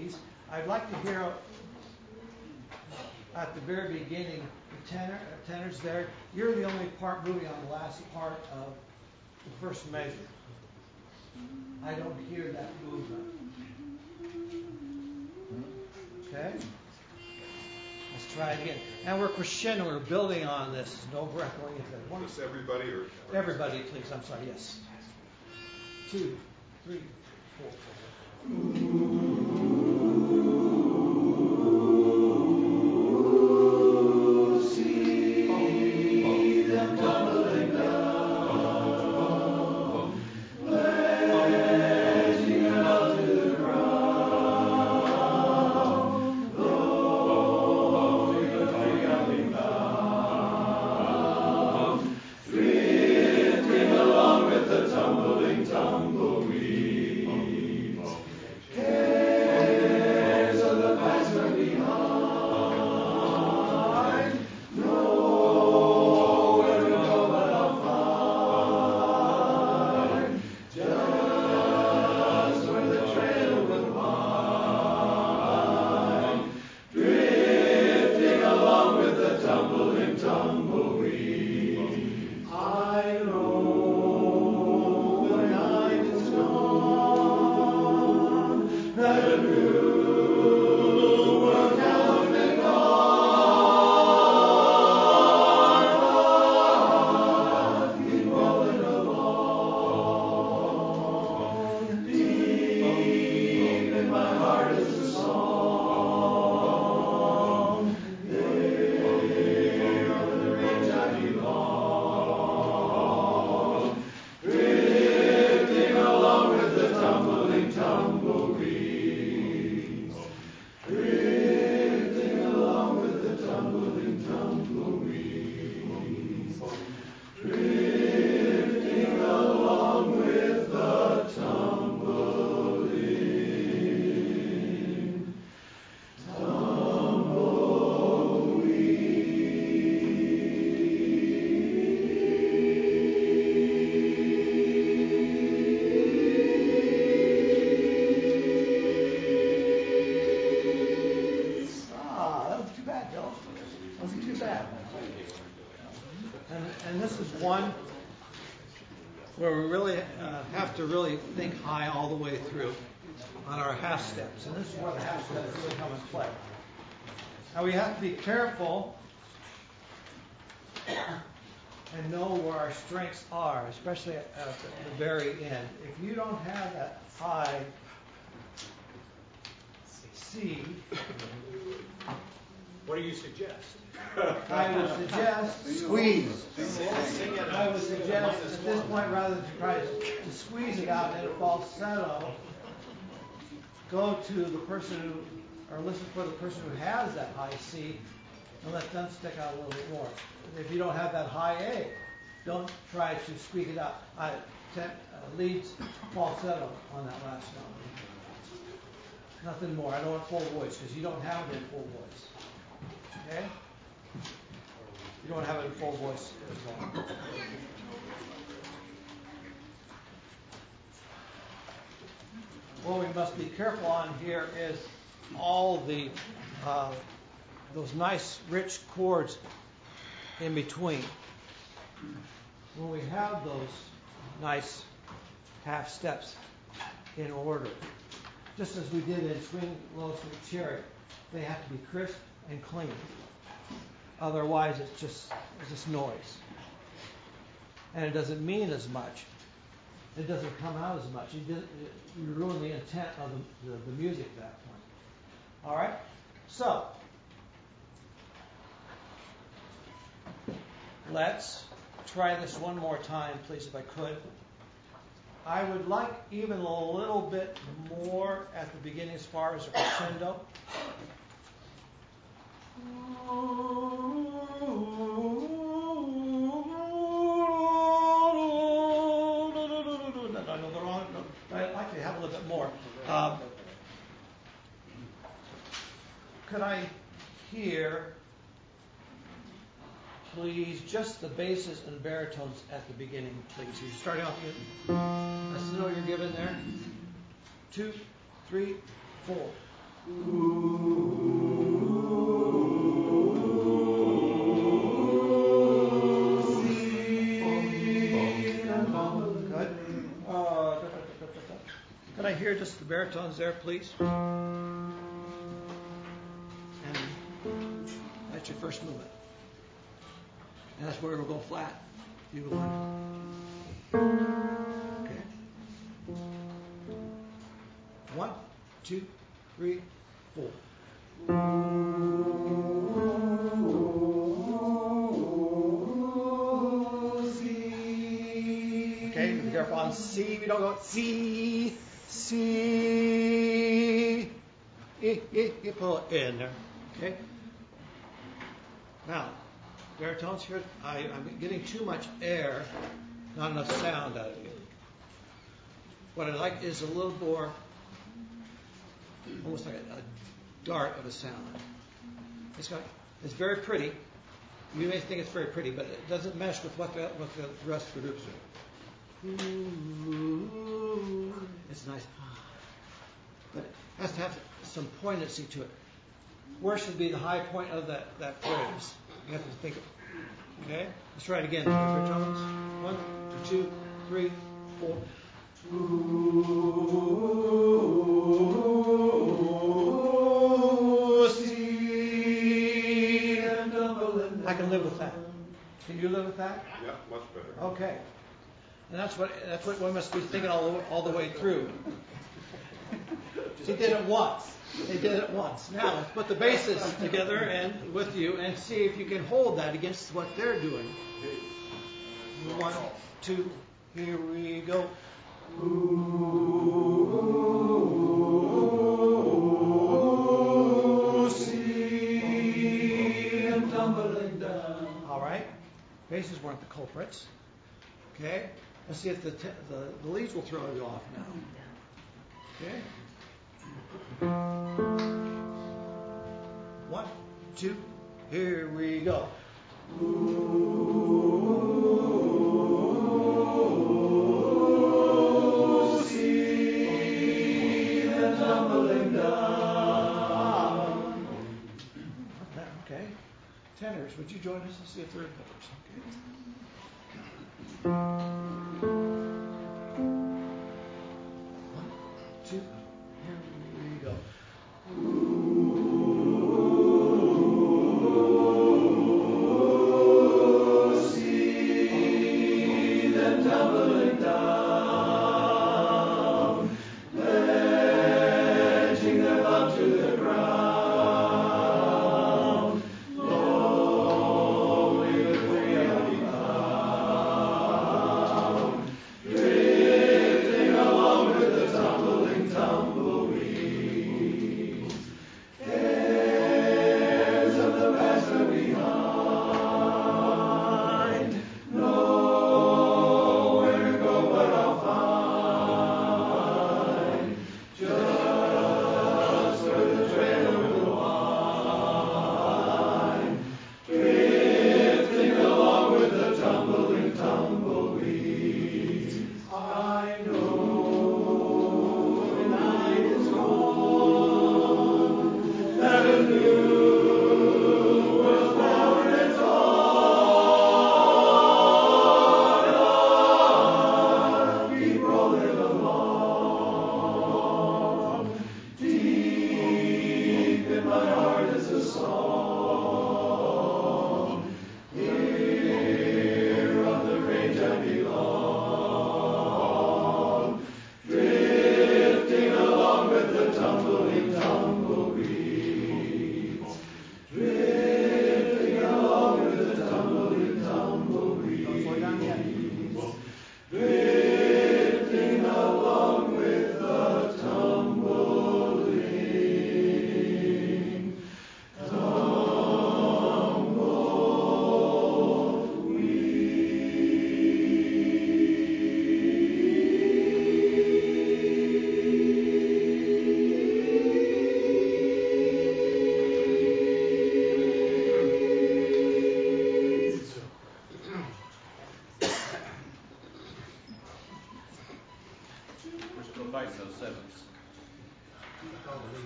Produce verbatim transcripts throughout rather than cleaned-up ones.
keys. I'd like to hear at the very beginning the tenor, uh, tenors there. You're the only part moving on the last part of the first measure. I don't hear that movement. Okay? Let's try it again. And we're crescendo. We're building on this. No breath going into that. One. Just everybody or, or everybody, please. I'm sorry. Yes. Two, three, four. Where we really uh, have to really think high all the way through on our half steps. And this is where the half steps really come into play. Now we have to be careful and know where our strengths are, especially at, at the, the very end. If you don't have that high C, what do you suggest? I would suggest squeeze. I would suggest at this point, rather than try to squeeze it out in a falsetto, go to the person who, or listen for the person who has that high C, and let them stick out a little bit more. If you don't have that high A, don't try to squeak it out. I te- uh, leads falsetto on that last note. Nothing more. I don't want full voice because you don't have it in full voice. Okay? You don't have it in full voice as well. What we must be careful on here is all the uh, those nice rich chords in between. When we have those nice half steps in order, just as we did in Swing Low Sweet Chariot, they have to be crisp and clean. Otherwise, it's just it's just noise, and it doesn't mean as much. It doesn't come out as much. You, did, you ruin the intent of the, the, the music at that point. All right? So, let's try this one more time, please, if I could. I would like even a little bit more at the beginning as far as a crescendo. I know the wrong. I'd like to have a little bit more. Um, could I hear, please, just the basses and baritones at the beginning, please? You're starting off. That's the note you're given there. Two, three, four. Can I hear just the baritones there, please? And that's your first movement. And that's where we'll go flat. You go on. Okay. One, two, three, four. Okay, be careful on C. We don't go C. C, e, e, e, pull it in there, okay? Now, baritones here, I, I'm getting too much air, not enough sound out of you. What I like is a little more, almost like a, a dart of a sound. It's got, it's very pretty. You may think it's very pretty, but it doesn't mesh with what the, what the rest of the groups do. It's nice, but it has to have some poignancy to it. Where should be the high point of that, that phrase? You have to think of it. Okay? Let's try it again. One, two, three, four. I can live with that. Can you live with that? Yeah, much better. Okay. And that's what that's what one must be thinking all the, all the way through. They did it once. They did it once. Now let's put the bases together and with you and see if you can hold that against what they're doing. One, two, here we go. Ooh, see them tumbling down. All right. Bases weren't the culprits. Okay. Let's see if the, t- the the leads will throw you off now. Okay. One, two, here we go. Ooh, see them tumbling down. Okay. Tenors, would you join us to see a third verse? Okay. One, two, here we go. Ooh, see them tumbling down, ledging their bum to the ground, lonely the way of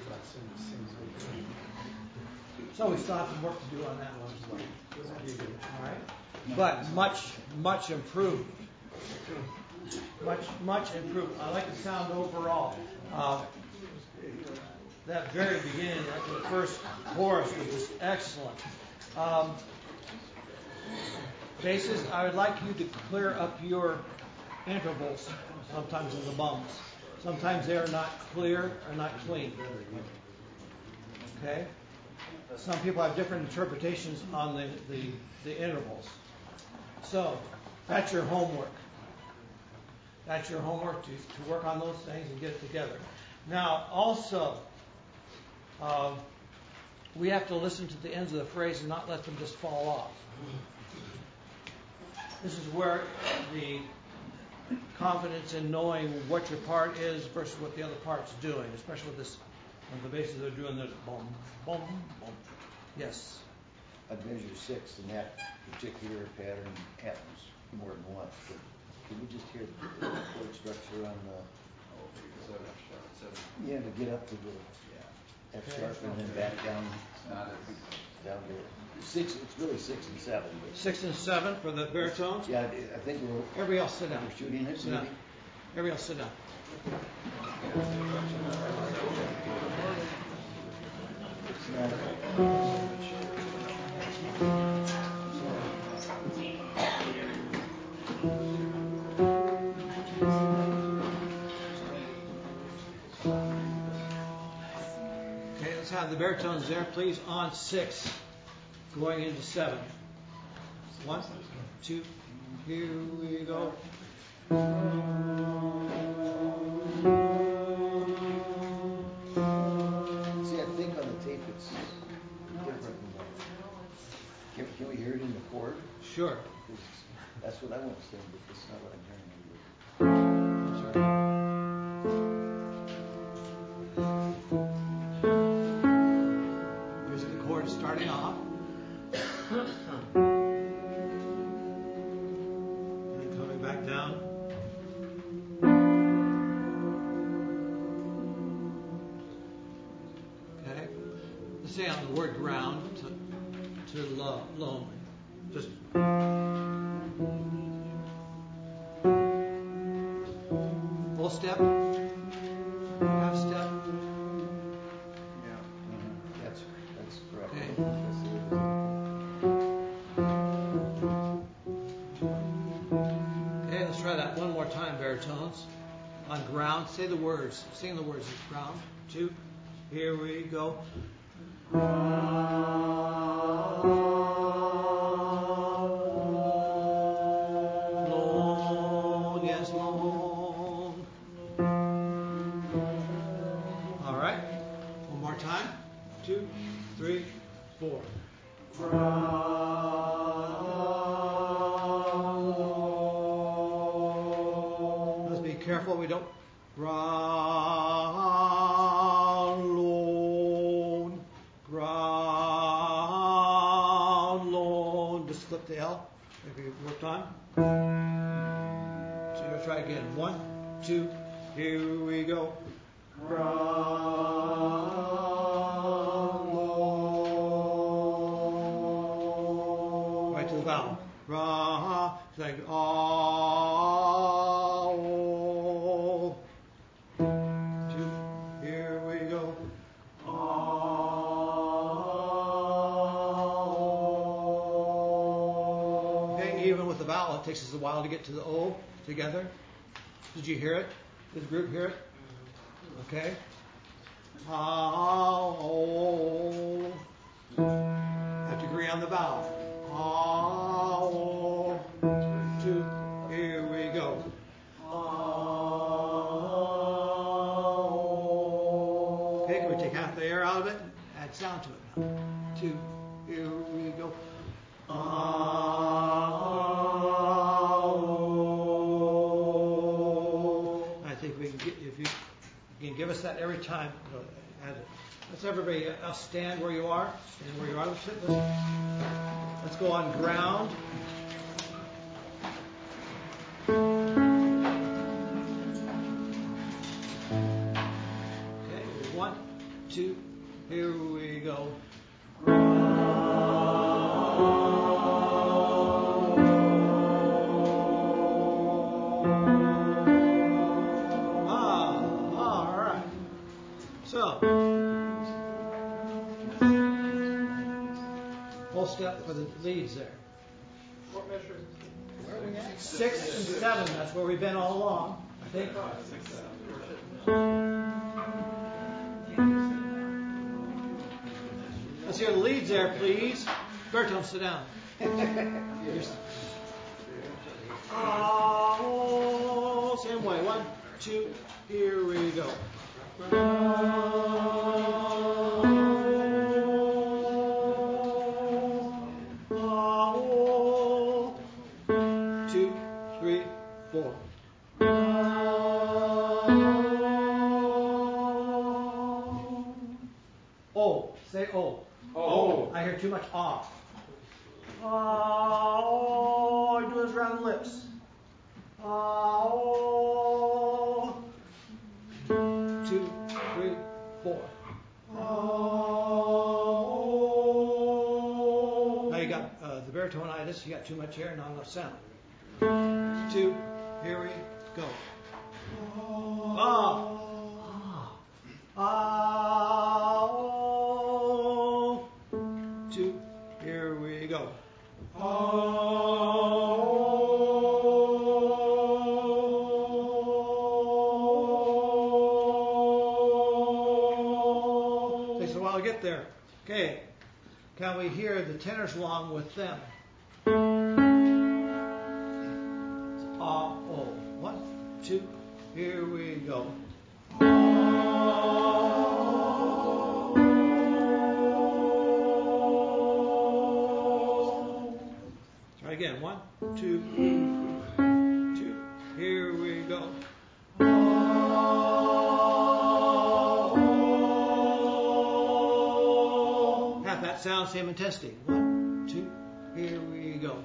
So we still have some work to do on that one as well. All right, but much, much improved. Much, much improved. I like the sound overall. Uh, that very beginning, that the first chorus was just excellent. Um, basses, I would like you to clear up your intervals sometimes in the bums. Sometimes they are not clear or not clean. Okay? Some people have different interpretations on the, the, the intervals. So, that's your homework. That's your homework to, to work on those things and get it together. Now, also, uh, we have to listen to the ends of the phrase and not let them just fall off. This is where the confidence in knowing what your part is versus what the other part's doing, especially with this, on the basis of doing the boom, boom, boom. Yes? I'd measure six, and that particular pattern happens more than once. But can we just hear the chord structure on the... Oh, seven, seven. Yeah, to get up to the F sharp and then back down. It's not a... Down to six. It's really six and seven. But Six and seven for the baritones? yeah, I think we're... Everybody else sit down. We're shooting it, Sit down. maybe? Everybody else sit down. It's not... Okay, let's have the baritones there, please, on six, going into seven. One, two, here we go. See, I think on the tape it's different than that. Can, can we hear it in the chord? Sure. Because that's what I want to sing, but that's not what I'm hearing. That's right. Here's the chord starting off. And then coming back down. Okay. Let's say on the word ground to, to lo, lonely. Just full step, half step. Yeah. Mm-hmm. That's that's correct. Okay. That's the Okay, let's try that one more time, baritones. On ground, say the words. Sing the words. Ground, two, here we go. Lone, yes, lone. All right, one more time. Two, three, four. Let's be careful we don't ground lone, ground lone. Just flip the L. Maybe worked on. So you'll try again. One, two, here we go. Right to the vowel. Ra, like ah, two, here we go. Okay, even with the vowel, it takes us a while to get to the O together. Did you hear it? Did the group hear it? Okay. Ah, oh. Have to agree on the vowel. Ah, oh. Two, here we go. Okay, can we take half the air out of it and add sound to it now? Two, here we go. I think we can get, if you can give us that every time, it'll add it. Let's everybody else stand where you are. Stand where you are. Let's, let's, let's go on ground. Okay, one, two, here we go. Ah, all right. So, full step for the leads there. What measure? Where are we at? Six and seven. That's where we've been all along, I think. Let's hear the leads there, please. Bertone, sit down. Oh, same way. One, two, here we go. Oh, two, three, four. Oh, say oh. Oh. I hear too much ah. Oh, I do this around the lips. Oh, two, three, four. Oh. Now you got uh, the baritonitis. You got too much air, not enough sound. Two, here we go. Ah, ah, ah. Oh. Two, here we go. Oh. Takes a while to get there. Okay. Can we hear the tenors along with them? Ah, oh. One, two, here we go. Try again. One, two, two. Here we go. Half that sound, same intensity. One, two, here we go.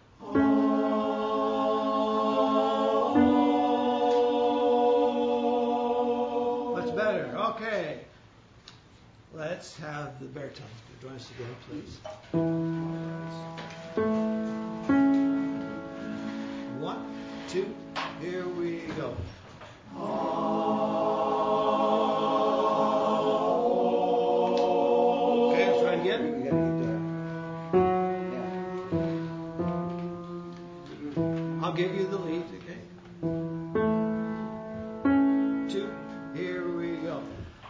Much better. Okay. Let's have the baritones join us again, please. One, two, here we go. Okay, let's try it again. We gotta get that. Yeah. I'll give you the lead, okay? Two, here we go.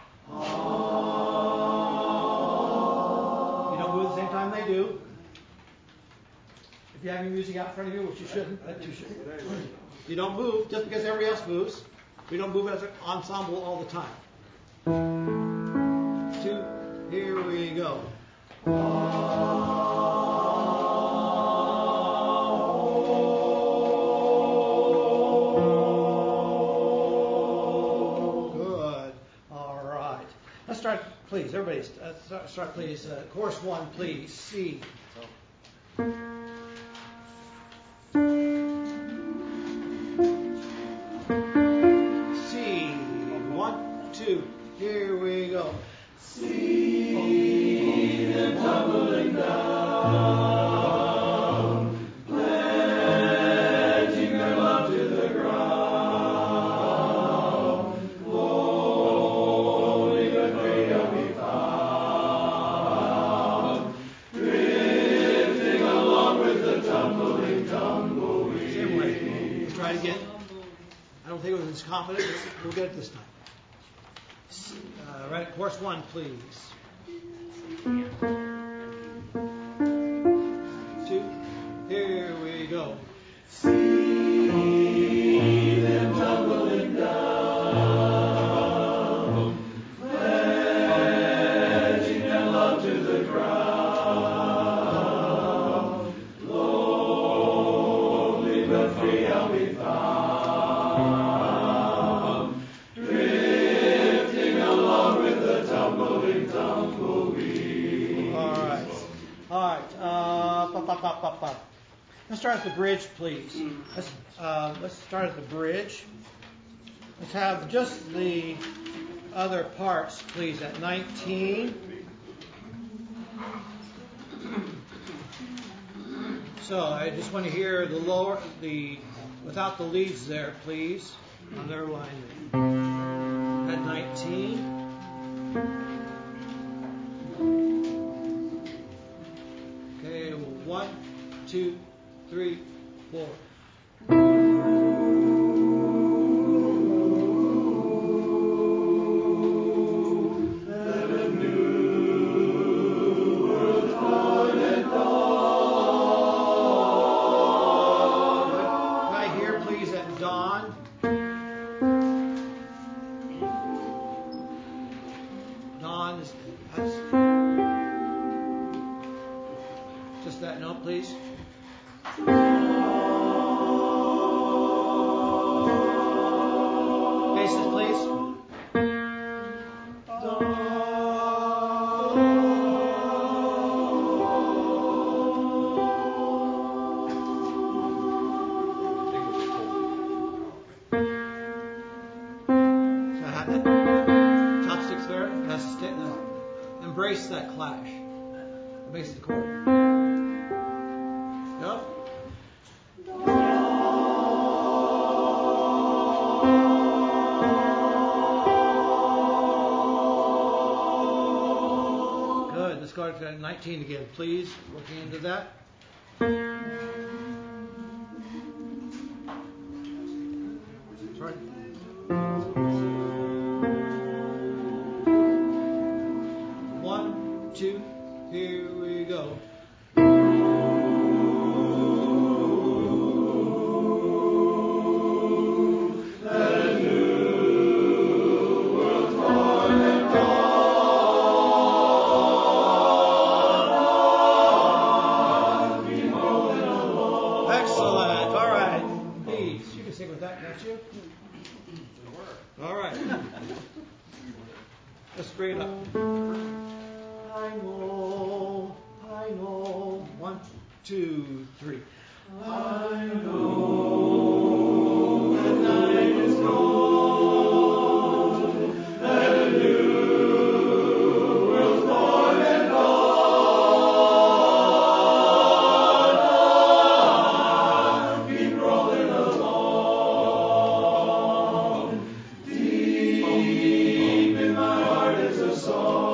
You don't move at the same time they do. If you have your music out in front of you, which you shouldn't, that you should. You don't move just because everybody else moves. We don't move as an ensemble all the time. Two, here we go. Good. All right. Let's start, please. Everybody, uh, start, start, please. Uh, chorus one, please. C. C. One, two. Here we go. See them tumbling down, pledging their love to the ground. Lonely but free they'll be found, drifting along with the tumbling tumbleweed. Same way. Let's try it again. I don't think it was as confident, but we'll get it this time. Uh, right, chorus one, please. Two, here we go. See them tumbling down, pledging their love to the ground. Lonely but free I'll be found, drifting along with the tumbling tumbleweed. All right. All right. Uh, pop, pop, pop, pop, pop. Let's start at the bridge, please. Let's, uh, let's start at the bridge. Let's have just the other parts, please, at nineteen. So I just want to hear the lower, the without the leads there, please, on their line at nineteen. Okay, one, two, three, four. Embrace that clash. It makes the chord. Yep. Good. Let's go to nineteen again, please. Looking into that. Sorry. Two, here we go. Excellent. All right. Please, you can sing with that, can't you? All right. Let's bring it up. I know, I know. One, two, three. I know the night is gone, and a new world's born and dawn. I've been rolling along. Deep in my heart is a song.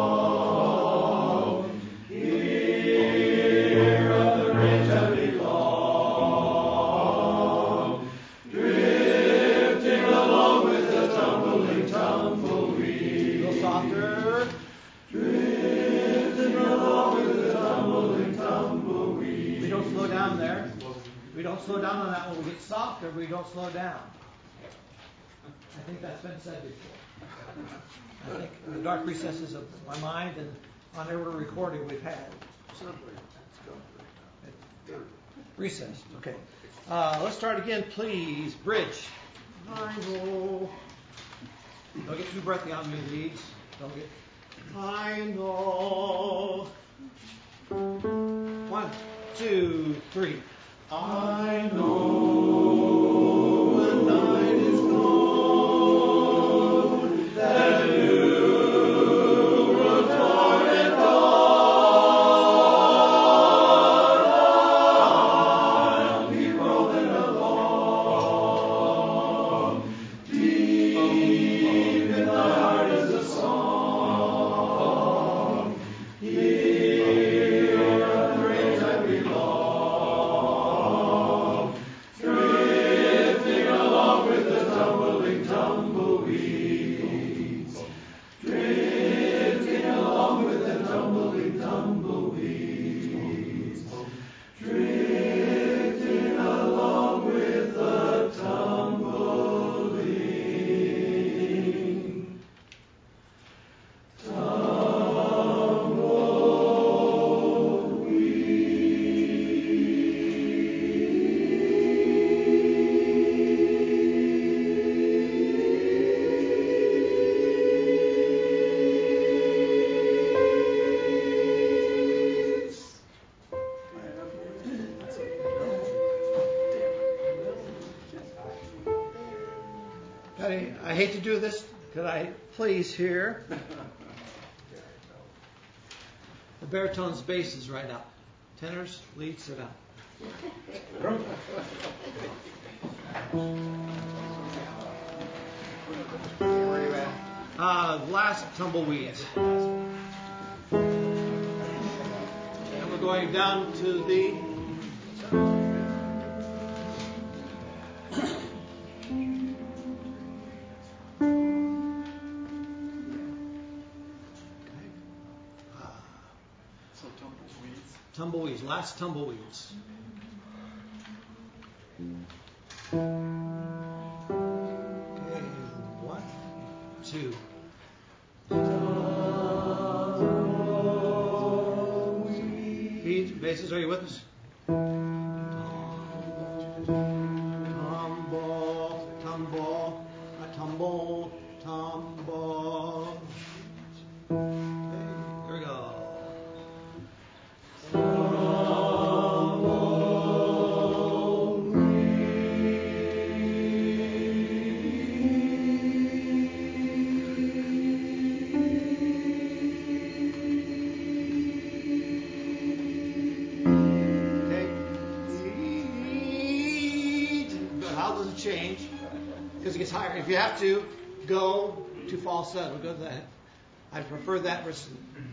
Slow down on that one. We get softer, but we don't slow down. I think that's been said before. I think in the dark recesses of my mind and on every recording we've had. Recessed. Okay. Uh, let's start again, please. Bridge. I know. Don't get too breathy on me, leads. Don't get. I know. One, two, three. I know the night is gone, that a new world's born and dawn. I'll be rolling along. Deep in my heart is a song. Here on the range I belong. I hate to do this Could I please hear the baritones, basses right now. Tenors, lead, sit down. Where are you at? Uh, last tumbleweeds. And we're going down to the So tumbleweeds. tumbleweeds, last tumbleweeds. Okay, one, two. Beats, basses, are you with us? Tumble, tumble, a tumble, tumble. Okay, here we go. Change because it gets higher. If you have to go to falsetto, go to that. I prefer that versus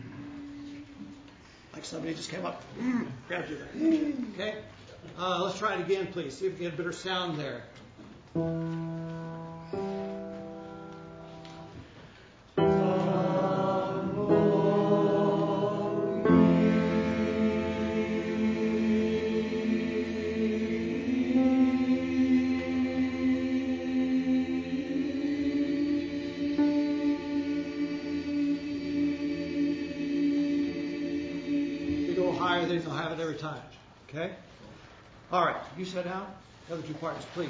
like somebody just came up, grabbed you there. Okay, uh, let's try it again, please. See if we can get a better sound there. Higher, then you'll have it every time. Okay? All right. You sit down. The other two parts, please.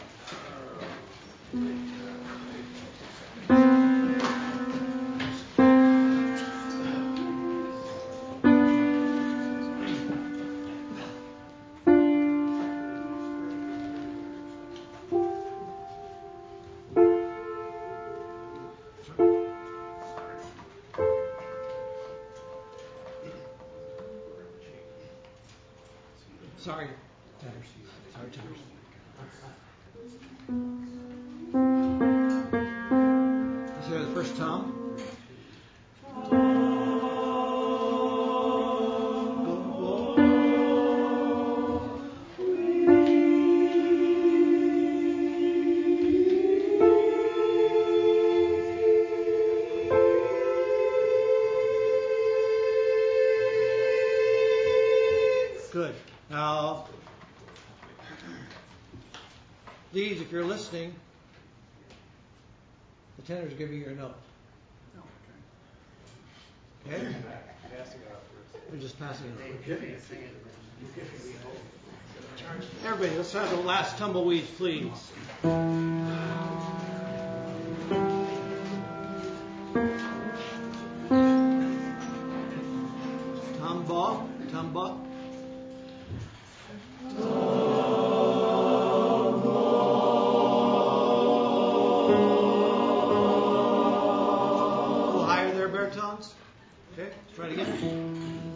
Sorry, tenors. Sorry, tenors. Let's hear the first tom. Good. Now, these, if you're listening, the tenors are giving you a note. Okay? They're just passing it. Everybody, let's have the last tumbleweeds, please. Tumba, tumba. Baritones. Okay, let's try it again.